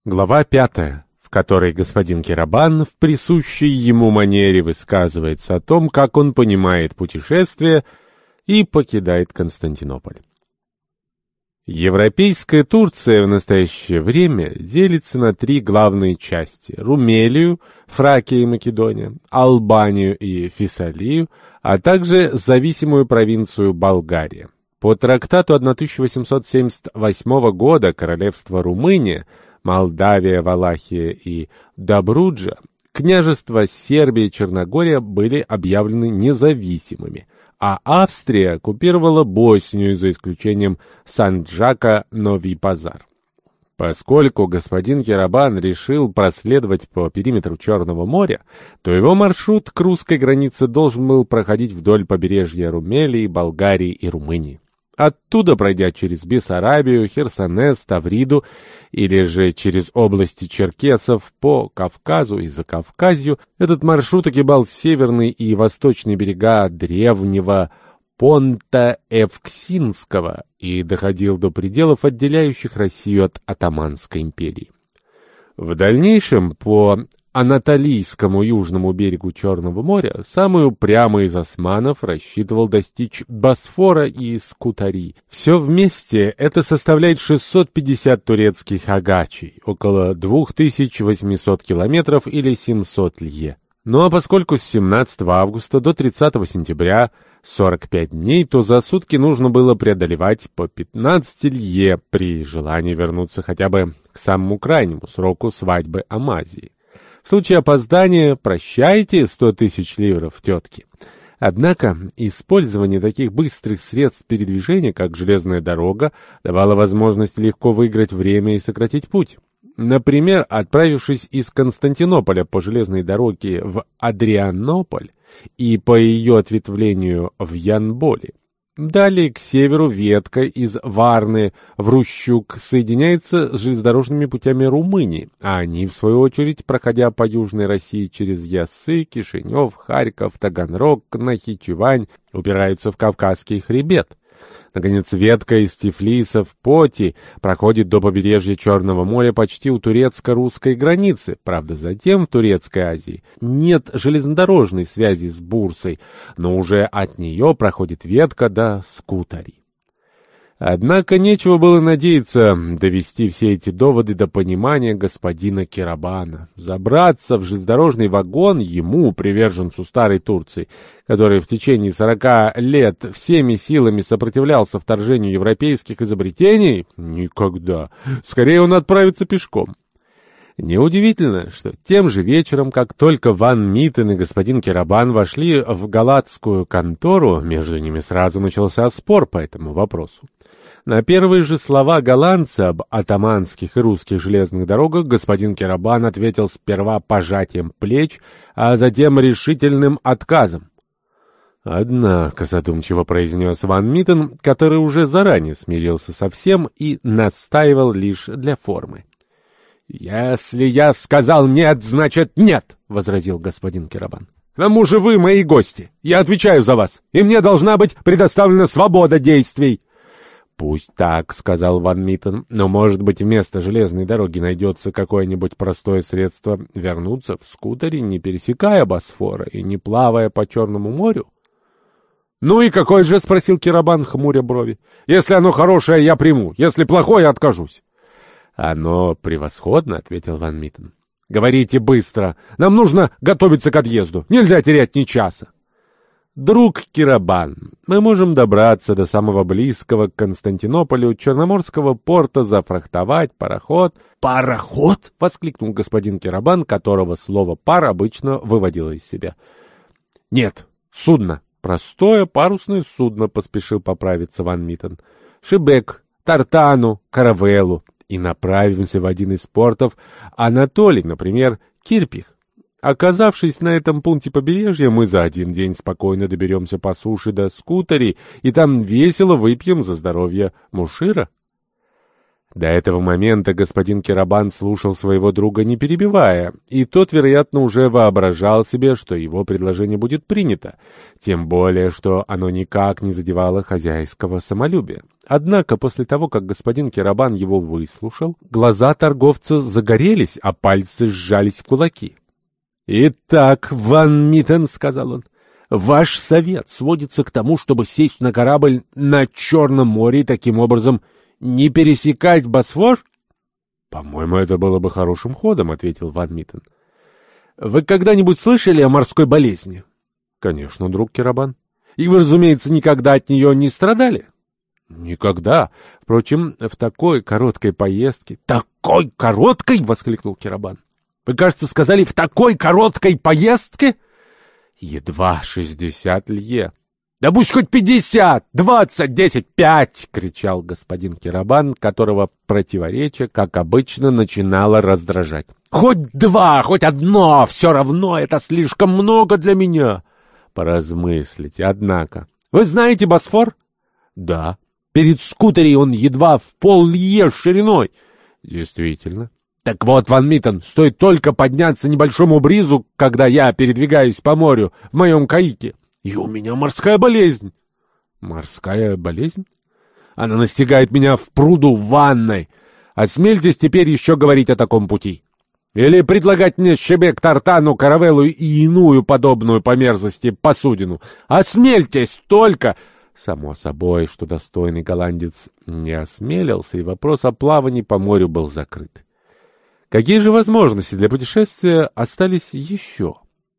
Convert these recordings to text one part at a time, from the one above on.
Глава 5, в которой господин Керабан в присущей ему манере высказывается о том, как он понимает путешествие и покидает Константинополь. Европейская Турция в настоящее время делится на три главные части: Румелию, Фракия и Македония, Албанию и Фессалию, а также зависимую провинцию Болгария. По трактату 1878 года королевство Румыния, Молдавия, Валахия и Добруджа, княжества Сербия и Черногория были объявлены независимыми, а Австрия оккупировала Боснию за исключением Санджака-Новий Пазар. Поскольку господин Керабан решил проследовать по периметру Черного моря, то его маршрут к русской границе должен был проходить вдоль побережья Румелии, Болгарии и Румынии. Оттуда, пройдя через Бессарабию, Херсонес, Тавриду или же через области черкесов по Кавказу и Закавказью, этот маршрут огибал северные и восточные берега древнего Понта Евксинского и доходил до пределов, отделяющих Россию от Отtomанской империи. В дальнейшем по Анатолийскому южному берегу Черного моря самый упрямый из османов рассчитывал достичь Босфора и Скутари. Все вместе это составляет 650 турецких агачей, около 2800 километров или 700 лье. Ну а поскольку с 17 августа до 30 сентября 45 дней, то за сутки нужно было преодолевать по 15 лье при желании вернуться хотя бы к самому крайнему сроку свадьбы Амазии. В случае опоздания прощайте 100 тысяч ливров, тетки. Однако использование таких быстрых средств передвижения, как железная дорога, давало возможность легко выиграть время и сократить путь. Например, отправившись из Константинополя по железной дороге в Адрианополь и по ее ответвлению в Янболи. Далее к северу ветка из Варны в Рущук соединяется с железнодорожными путями Румынии, а они, в свою очередь, проходя по Южной России через Яссы, Кишинев, Харьков, Таганрог, Нахичевань, упираются в Кавказский хребет. Наконец, ветка из Тифлиса в Поти проходит до побережья Черного моря почти у турецко-русской границы. Правда, затем в Турецкой Азии нет железнодорожной связи с Бурсой, но уже от нее проходит ветка до Скутари. Однако нечего было надеяться довести все эти доводы до понимания господина Керабана. Забраться в железнодорожный вагон ему, приверженцу старой Турции, который в течение 40 лет всеми силами сопротивлялся вторжению европейских изобретений, никогда. Скорее он отправится пешком. Неудивительно, что тем же вечером, как только Ван Миттен и господин Керабан вошли в галатскую контору, между ними сразу начался спор по этому вопросу. На первые же слова голландца об оттоманских и русских железных дорогах господин Керабан ответил сперва пожатием плеч, а затем решительным отказом. «Однако», — задумчиво произнес Ван Миттен, который уже заранее смирился со всем и настаивал лишь для формы. «Если я сказал нет, значит нет», — возразил господин Керабан. «К тому же вы мои гости, я отвечаю за вас, и мне должна быть предоставлена свобода действий». «Пусть так», — сказал Ван Миттен, — «но, может быть, вместо железной дороги найдется какое-нибудь простое средство вернуться в скутере, не пересекая Босфора и не плавая по Черному морю?» «Ну и какой же?» — спросил Керабан, хмуря брови. «Если оно хорошее, я приму, если плохое, откажусь». «Оно превосходно», — ответил Ван Миттен. «Говорите быстро, нам нужно готовиться к отъезду, нельзя терять ни часа». «Друг Керабан, мы можем добраться до самого близкого к Константинополю Черноморского порта, зафрахтовать пароход». «Пароход?» — воскликнул господин Керабан, которого слово «пар» обычно выводило из себя. «Нет, судно. Простое парусное судно», — поспешил поправиться Ван Миттен. «Шибек, Тартану, Каравеллу. И направимся в один из портов Анатолий, например, Кирпих. Оказавшись на этом пункте побережья, мы за один день спокойно доберемся по суше до Скутари, и там весело выпьем за здоровье Мушира». До этого момента господин Керабан слушал своего друга, не перебивая, и тот, вероятно, уже воображал себе, что его предложение будет принято, тем более, что оно никак не задевало хозяйского самолюбия. Однако, после того, как господин Керабан его выслушал, глаза торговца загорелись, а пальцы сжались в кулаки. «Итак, Ван Миттен, — сказал он, — ваш совет сводится к тому, чтобы сесть на корабль на Черном море и таким образом не пересекать Босфор?» «По-моему, это было бы хорошим ходом, — ответил Ван Миттен. — Вы когда-нибудь слышали о морской болезни? — Конечно, друг Керабан. — И вы, разумеется, никогда от нее не страдали? — Никогда. Впрочем, в такой короткой поездке... — Такой короткой? — воскликнул Керабан. — Вы, кажется, сказали, в такой короткой поездке? — Едва 60 лье. «Да пусть хоть 50, 20, 10, 5!» — кричал господин Керабан, которого противоречие, как обычно, начинало раздражать. «Хоть 2, хоть 1, все равно это слишком много для меня!» «Поразмыслите, однако. Вы знаете Босфор?» «Да. Перед скутерей он едва в пол-лье шириной». «Действительно». «Так вот, Ван Миттен, стоит только подняться небольшому бризу, когда я передвигаюсь по морю в моем каике. И у меня морская болезнь». «Морская болезнь? Она настигает меня в пруду в ванной. Осмельтесь теперь еще говорить о таком пути. Или предлагать мне щебек, тартану, каравеллу и иную подобную по мерзости посудину. Осмельтесь только!» Само собой, что достойный голландец не осмелился, и вопрос о плавании по морю был закрыт. Какие же возможности для путешествия остались еще?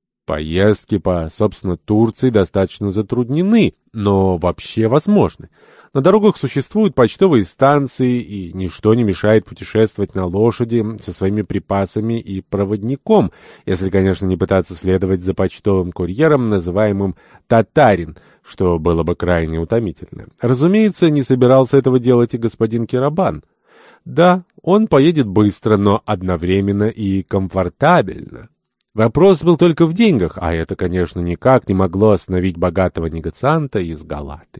Поездки по, собственно, Турции достаточно затруднены, но вообще возможны. На дорогах существуют почтовые станции, и ничто не мешает путешествовать на лошади со своими припасами и проводником, если, конечно, не пытаться следовать за почтовым курьером, называемым «татарин», что было бы крайне утомительно. Разумеется, не собирался этого делать и господин Керабан. Да, он поедет быстро, но одновременно и комфортабельно. Вопрос был только в деньгах, а это, конечно, никак не могло остановить богатого негацианта из Галаты.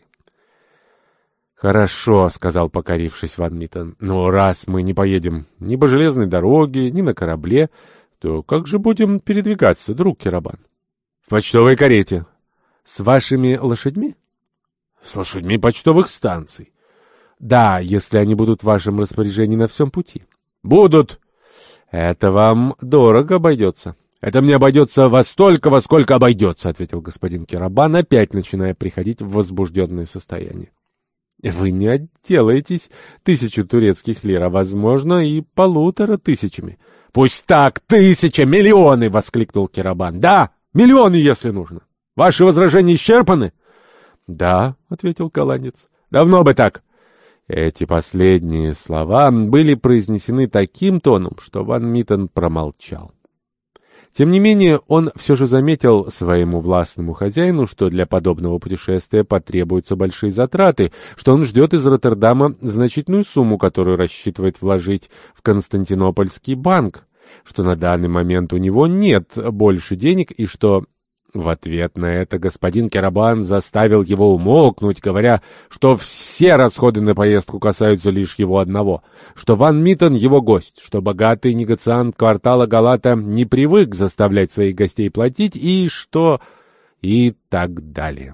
«Хорошо», — сказал, покорившись Ван Миттен, — «но раз мы не поедем ни по железной дороге, ни на корабле, то как же будем передвигаться, друг Керабан?» «В почтовой карете». «С вашими лошадьми?» «С лошадьми почтовых станций». «Да, если они будут в вашем распоряжении на всем пути». «Будут». «Это вам дорого обойдется». «Это мне обойдется во столько, во сколько обойдется», — ответил господин Керабан, опять начиная приходить в возбужденное состояние. «Вы не отделаетесь 1000 турецких лир, а, возможно, и 1500. «Пусть так, 1000, миллионы!» — воскликнул Керабан. «Да, миллионы, если нужно. Ваши возражения исчерпаны?» «Да», — ответил голландец. «Давно бы так». Эти последние слова были произнесены таким тоном, что Ван Миттен промолчал. Тем не менее, он все же заметил своему властному хозяину, что для подобного путешествия потребуются большие затраты, что он ждет из Роттердама значительную сумму, которую рассчитывает вложить в Константинопольский банк, что на данный момент у него нет больше денег и что... В ответ на это господин Керабан заставил его умолкнуть, говоря, что все расходы на поездку касаются лишь его одного, что Ван Миттен его гость, что богатый негациант квартала Галата не привык заставлять своих гостей платить, и что... и так далее.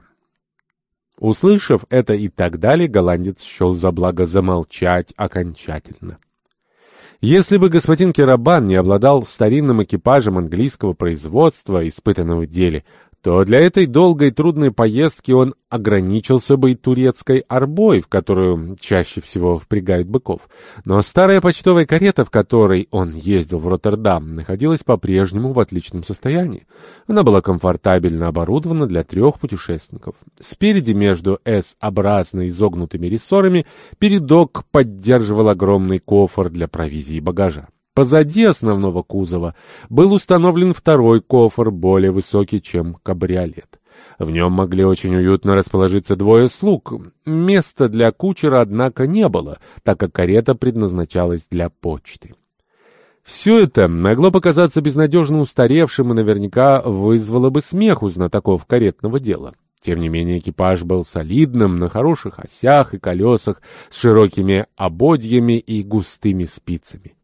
Услышав это и так далее, голландец счел за благо замолчать окончательно. Если бы господин Керабан не обладал старинным экипажем английского производства, испытанного в деле, то для этой долгой и трудной поездки он ограничился бы и турецкой арбой, в которую чаще всего впрягают быков. Но старая почтовая карета, в которой он ездил в Роттердам, находилась по-прежнему в отличном состоянии. Она была комфортабельно оборудована для 3 путешественников. Спереди между S-образно изогнутыми рессорами передок поддерживал огромный кофр для провизии и багажа. Позади основного кузова был установлен второй кофр, более высокий, чем кабриолет. В нем могли очень уютно расположиться 2 слуг. Места для кучера, однако, не было, так как карета предназначалась для почты. Все это могло показаться безнадежно устаревшим и наверняка вызвало бы смех у знатоков каретного дела. Тем не менее экипаж был солидным, на хороших осях и колесах, с широкими ободьями и густыми спицами.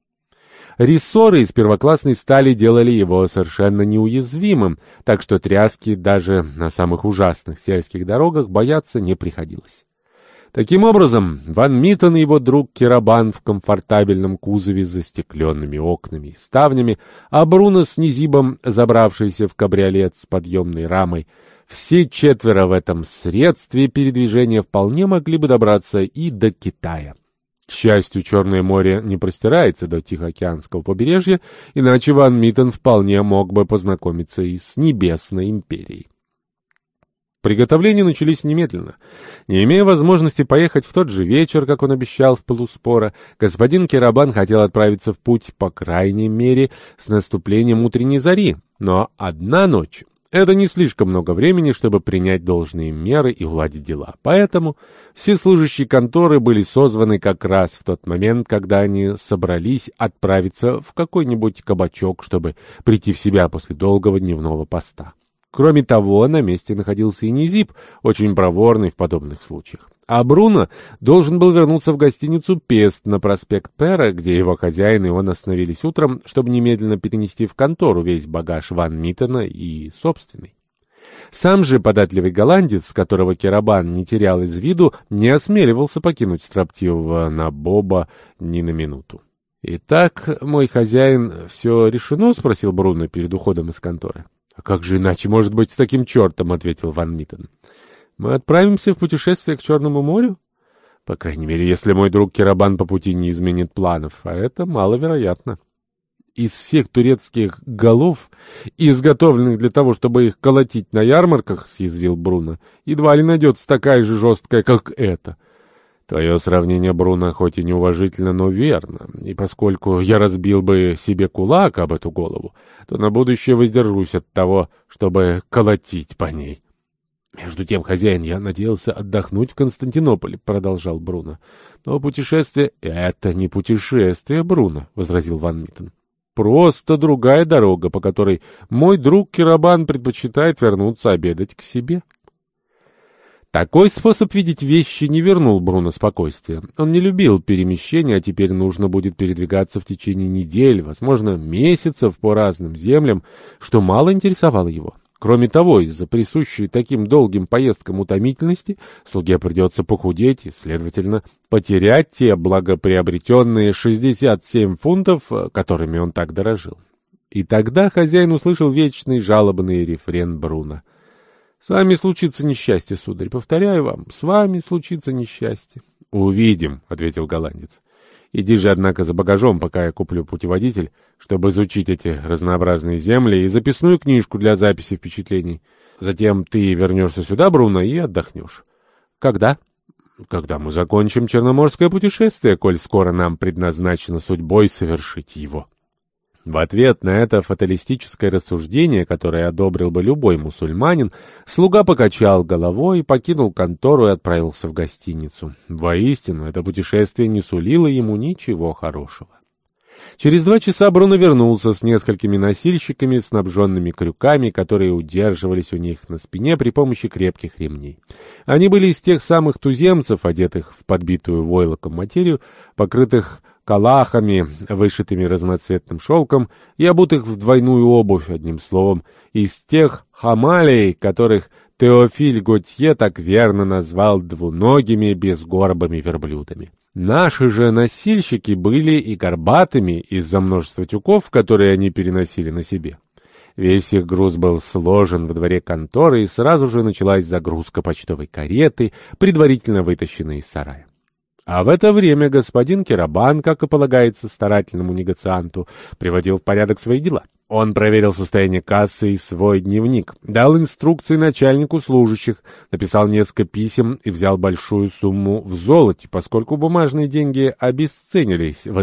Рессоры из первоклассной стали делали его совершенно неуязвимым, так что тряски даже на самых ужасных сельских дорогах бояться не приходилось. Таким образом, Ван Миттен и его друг Керабан в комфортабельном кузове с застекленными окнами и ставнями, а Бруно с Низибом, забравшийся в кабриолет с подъемной рамой, все четверо в этом средстве передвижения вполне могли бы добраться и до Китая. К счастью, Черное море не простирается до Тихоокеанского побережья, иначе Ван Миттен вполне мог бы познакомиться и с Небесной империей. Приготовления начались немедленно. Не имея возможности поехать в тот же вечер, как он обещал в пылу спора, господин Керабан хотел отправиться в путь, по крайней мере, с наступлением утренней зари. Но одна ночь — это не слишком много времени, чтобы принять должные меры и уладить дела. Поэтому все служащие конторы были созваны как раз в тот момент, когда они собрались отправиться в какой-нибудь кабачок, чтобы прийти в себя после долгого дневного поста. Кроме того, на месте находился и Низиб, очень проворный в подобных случаях. А Бруно должен был вернуться в гостиницу «Пест» на проспект Пера, где его хозяин и он остановились утром, чтобы немедленно перенести в контору весь багаж Ван Миттена и собственный. Сам же податливый голландец, которого Керабан не терял из виду, не осмеливался покинуть строптивого Набоба ни на минуту. «Итак, мой хозяин, все решено?» — спросил Бруно перед уходом из конторы. «А как же иначе может быть с таким чертом?» — ответил Ван Миттен. «Мы отправимся в путешествие к Черному морю? По крайней мере, если мой друг Керабан по пути не изменит планов, а это маловероятно. Из всех турецких голов, изготовленных для того, чтобы их колотить на ярмарках, — съязвил Бруно, — едва ли найдется такая же жесткая, как эта». «Твое сравнение, Бруно, хоть и неуважительно, но верно, и поскольку я разбил бы себе кулак об эту голову, то на будущее воздержусь от того, чтобы колотить по ней». «Между тем, хозяин, я надеялся отдохнуть в Константинополе», — продолжал Бруно. «Но путешествие...» «Это не путешествие, Бруно», — возразил Ван Миттен. «Просто другая дорога, по которой мой друг Керабан предпочитает вернуться обедать к себе». Такой способ видеть вещи не вернул Бруно спокойствия. Он не любил перемещения, а теперь нужно будет передвигаться в течение недель, возможно, месяцев по разным землям, что мало интересовало его. Кроме того, из-за присущей таким долгим поездкам утомительности, слуге придется похудеть и, следовательно, потерять те благоприобретенные 67 фунтов, которыми он так дорожил. И тогда хозяин услышал вечный жалобный рефрен Бруно. «С вами случится несчастье, сударь, повторяю вам, с вами случится несчастье». «Увидим», — ответил голландец. «Иди же, однако, за багажом, пока я куплю путеводитель, чтобы изучить эти разнообразные земли и записную книжку для записи впечатлений. Затем ты вернешься сюда, Бруно, и отдохнешь». «Когда?» «Когда мы закончим черноморское путешествие, коль скоро нам предназначено судьбой совершить его». В ответ на это фаталистическое рассуждение, которое одобрил бы любой мусульманин, слуга покачал головой, покинул контору и отправился в гостиницу. Воистину, это путешествие не сулило ему ничего хорошего. Через 2 часа Бруно вернулся с несколькими носильщиками, снабженными крюками, которые удерживались у них на спине при помощи крепких ремней. Они были из тех самых туземцев, одетых в подбитую войлоком материю, покрытых калахами, вышитыми разноцветным шелком, и обутых в двойную обувь, одним словом, из тех хамалей, которых Теофиль Готье так верно назвал двуногими безгорбыми верблюдами. Наши же носильщики были и горбатыми из-за множества тюков, которые они переносили на себе. Весь их груз был сложен во дворе конторы, и сразу же началась загрузка почтовой кареты, предварительно вытащенной из сарая. А в это время господин Керабан, как и полагается старательному негацианту, приводил в порядок свои дела. Он проверил состояние кассы и свой дневник, дал инструкции начальнику служащих, написал несколько писем и взял большую сумму в золоте, поскольку бумажные деньги обесценились в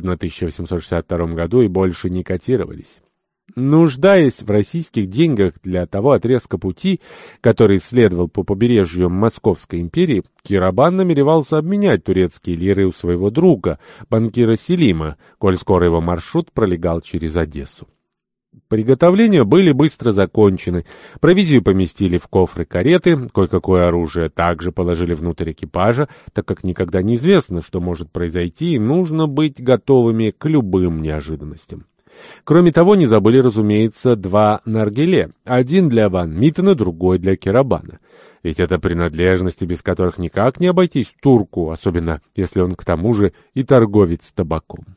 1862 году и больше не котировались. Нуждаясь в российских деньгах для того отрезка пути, который следовал по побережью Московской империи, Керабан намеревался обменять турецкие лиры у своего друга, банкира Селима, коль скоро его маршрут пролегал через Одессу. Приготовления были быстро закончены. Провизию поместили в кофры кареты, кое-какое оружие также положили внутрь экипажа, так как никогда неизвестно, что может произойти, и нужно быть готовыми к любым неожиданностям. Кроме того, не забыли, разумеется, 2 наргиле. Один для Ван Миттена, другой для Керабана. Ведь это принадлежности, без которых никак не обойтись турку, особенно если он к тому же и торговец табаком.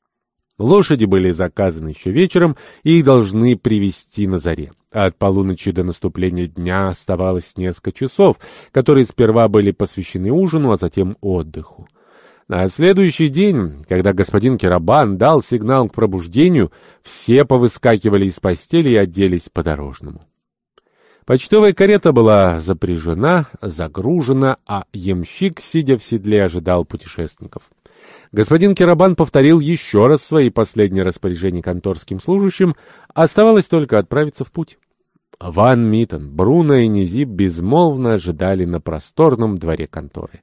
Лошади были заказаны еще вечером, и их должны привезти на заре. От полуночи до наступления дня оставалось несколько часов, которые сперва были посвящены ужину, а затем отдыху. На следующий день, когда господин Керабан дал сигнал к пробуждению, все повыскакивали из постели и оделись по-дорожному. Почтовая карета была запряжена, загружена, а ямщик, сидя в седле, ожидал путешественников. Господин Керабан повторил еще раз свои последние распоряжения конторским служащим, оставалось только отправиться в путь. Ван Миттен, Бруно и Низип безмолвно ожидали на просторном дворе конторы.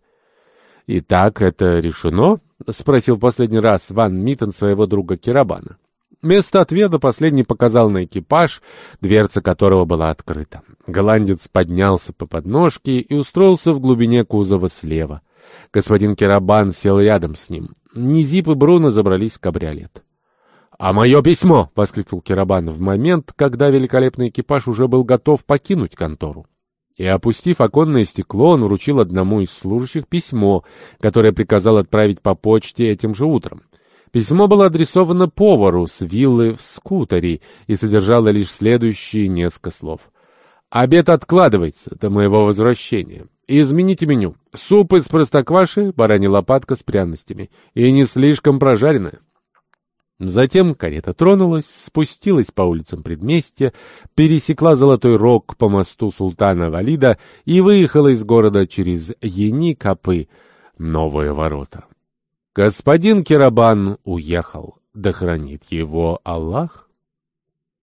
«Итак, это решено?» — спросил в последний раз Ван Миттен своего друга Керабана. Вместо ответа последний показал на экипаж, дверца которого была открыта. Голландец поднялся по подножке и устроился в глубине кузова слева. Господин Керабан сел рядом с ним. Низип и Бруно забрались в кабриолет. «А мое письмо!» — воскликнул Керабан в момент, когда великолепный экипаж уже был готов покинуть контору. И, опустив оконное стекло, он вручил одному из служащих письмо, которое приказал отправить по почте этим же утром. Письмо было адресовано повару с виллы в Скутере и содержало лишь следующие несколько слов. «Обед откладывается до моего возвращения. Измените меню. Суп из простокваши, баранья лопатка с пряностями. И не слишком прожаренная». Затем карета тронулась, спустилась по улицам предместья, пересекла Золотой Рог по мосту Султана Валида и выехала из города через Ени-Капы, новые ворота. Господин Керабан уехал, да хранит его Аллах.